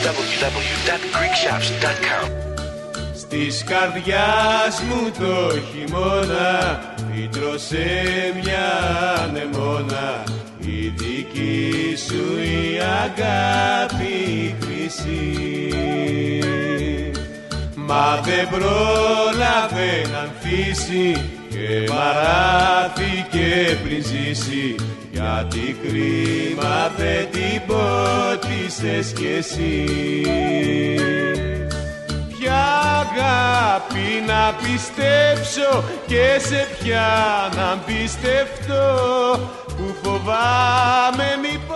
www.greekshops.com. Της καρδιάς μου το χειμώνα φύτρωσε μια ανεμόνα, η δική σου η αγάπη χρυσή. Μα δεν πρόλαβε να ανθίσει και μαράθηκε πριν ζήσει, γιατί κρίμα δεν την πότισες κι εσύ. Ποια αγάπη να πιστέψω και σε ποια να πιστευτώ, που φοβάμαι μη